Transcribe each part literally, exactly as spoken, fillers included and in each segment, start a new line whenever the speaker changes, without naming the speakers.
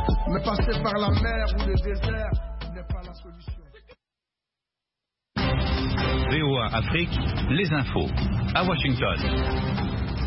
Mais passer par la mer ou le désert n'est pas la solution.
V O A Afrique, les infos, à Washington.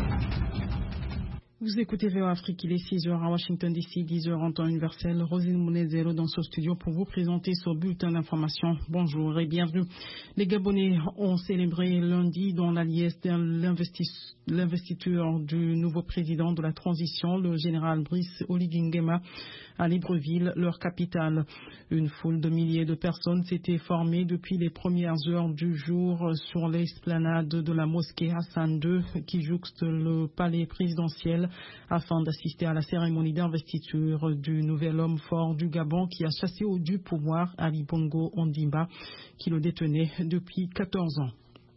Vous écoutez V O A Afrique, il est six heures à Washington D C, dix heures en temps universel. Rosine Mounezero dans ce studio pour vous présenter ce bulletin d'information. Bonjour et bienvenue. Les Gabonais ont célébré lundi dans la liesse de l'investiture du nouveau président de la transition, le général Brice Oligui Nguema, à Libreville, leur capitale. Une foule de milliers de personnes s'était formée depuis les premières heures du jour sur l'esplanade de la mosquée Hassan deux qui jouxte le palais présidentiel afin d'assister à la cérémonie d'investiture du nouvel homme fort du Gabon qui a chassé au du pouvoir Ali Bongo Ondimba qui le détenait depuis quatorze ans.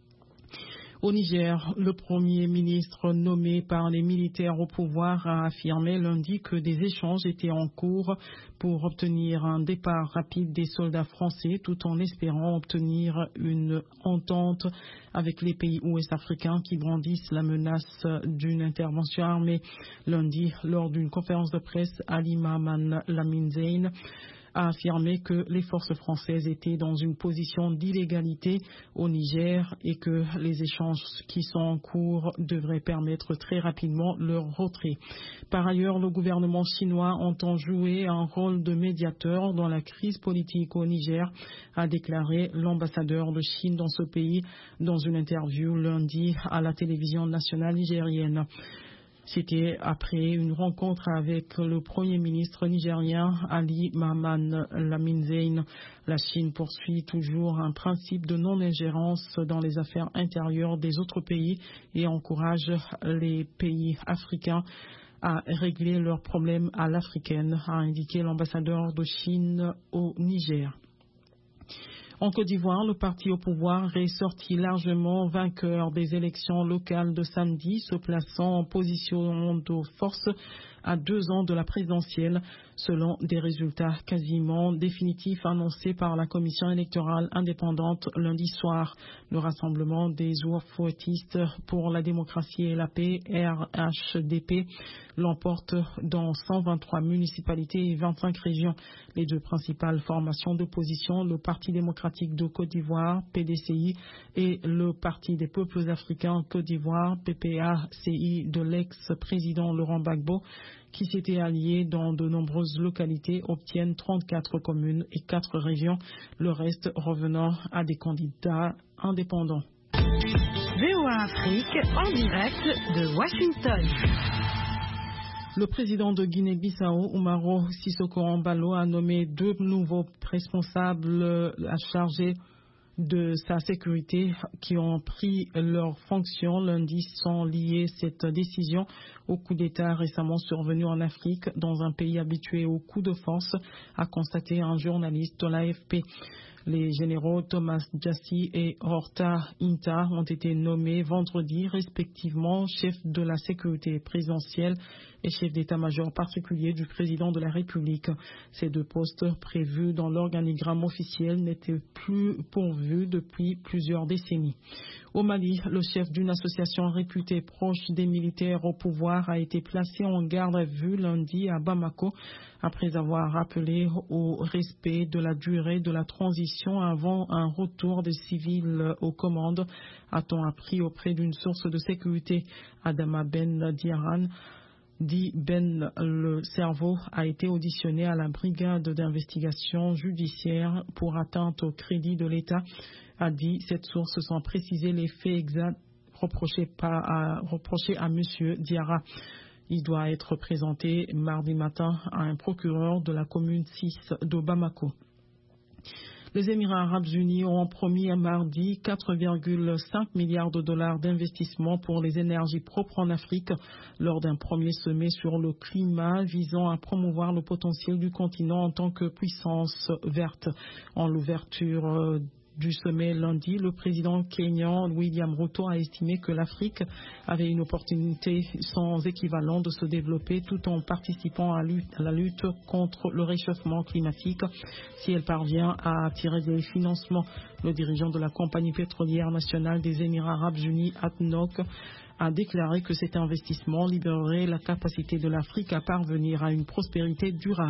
Au Niger, le Premier ministre nommé par les militaires au pouvoir a affirmé lundi que des échanges étaient en cours pour obtenir un départ rapide des soldats français tout en espérant obtenir une entente avec les pays ouest-africains qui brandissent la menace d'une intervention armée. Lundi, lors d'une conférence de presse, Ali Mahaman Lamine Zeine a affirmé que les forces françaises étaient dans une position d'illégalité au Niger et que les échanges qui sont en cours devraient permettre très rapidement leur retrait. Par ailleurs, le gouvernement chinois entend jouer un rôle de médiateur dans la crise politique au Niger, a déclaré l'ambassadeur de Chine dans ce pays dans une interview lundi à la télévision nationale nigérienne. C'était après une rencontre avec le Premier ministre nigérien Ali Mahaman Lamine Zeine. La Chine poursuit toujours un principe de non-ingérence dans les affaires intérieures des autres pays et encourage les pays africains à régler leurs problèmes à l'africaine, a indiqué l'ambassadeur de Chine au Niger. En Côte d'Ivoire, le parti au pouvoir est sorti largement vainqueur des élections locales de samedi, se plaçant en position de force à deux ans de la présidentielle, selon des résultats quasiment définitifs annoncés par la commission électorale indépendante lundi soir. Le rassemblement des oufouettistes pour la démocratie et la paix, R H D P, l'emporte dans cent vingt-trois municipalités et vingt-cinq régions. Les deux principales formations d'opposition, le Parti démocratique de Côte d'Ivoire, P D C I, et le Parti des peuples africains Côte d'Ivoire, P P A C I, de l'ex-président Laurent Gbagbo, qui s'étaient alliés dans de nombreuses localités, obtiennent trente-quatre communes et quatre régions, le reste revenant à des candidats indépendants.
V O A Afrique en direct de Washington.
Le président de Guinée-Bissau, Umaro Sissoko Embalo, a nommé deux nouveaux responsables à charger de sa sécurité qui ont pris leurs fonctions lundi sans lier cette décision au coup d'État récemment survenu en Afrique dans un pays habitué au coup de force, a constaté un journaliste de l'A F P. Les généraux Thomas Jassy et Horta Inta ont été nommés vendredi respectivement chef de la sécurité présidentielle et chef d'état-major particulier du président de la République. Ces deux postes prévus dans l'organigramme officiel n'étaient plus pourvus depuis plusieurs décennies. Au Mali, le chef d'une association réputée proche des militaires au pouvoir a été placé en garde à vue lundi à Bamako après avoir appelé au respect de la durée de la transition avant un retour des civils aux commandes, a-t-on appris auprès d'une source de sécurité. Adama Ben Diaran, dit Ben le cerveau, a été auditionné à la brigade d'investigation judiciaire pour atteinte au crédit de l'État, a dit cette source sans préciser les faits exacts reprochés, pas à, reprochés à M. Diarra. Il doit être présenté mardi matin à un procureur de la commune six de Bamako. Les Émirats arabes unis ont promis à mardi quatre virgule cinq milliards de dollars d'investissement pour les énergies propres en Afrique lors d'un premier sommet sur le climat visant à promouvoir le potentiel du continent en tant que puissance verte. En l'ouverture du sommet lundi, le président kényan William Ruto a estimé que l'Afrique avait une opportunité sans équivalent de se développer tout en participant à la lutte contre le réchauffement climatique si elle parvient à attirer des financements. Le dirigeant de la compagnie pétrolière nationale des Émirats arabes unis, A D N O C, a déclaré que cet investissement libérerait la capacité de l'Afrique à parvenir à une prospérité durable.